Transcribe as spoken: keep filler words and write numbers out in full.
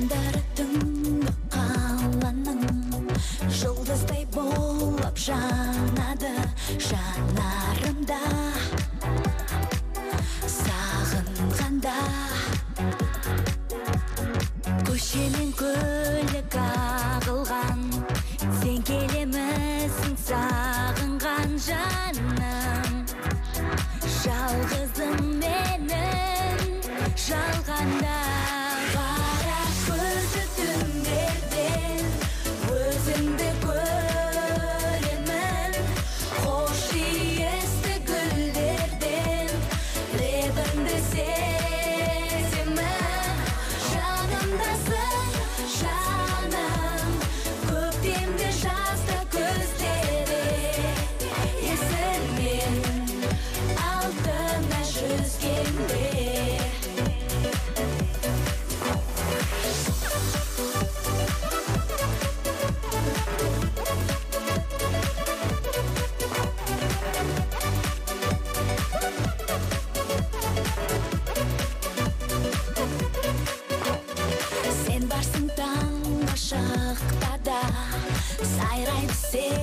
Жандары түнгі қаланың жұлдыздай болып жанады жанарымда сағынғанда көшемен көлік ағылған сен келемісің сағынған жаным жалғызым менің жалғанда қара көзді түндерден өзіңді көремін хош иісті гүлдерден лебіңді сеземін жанымдасың жаным көктемде жазда көздері есіммен алтына жүзгенде сен барсың таңғы шықта да сайрайды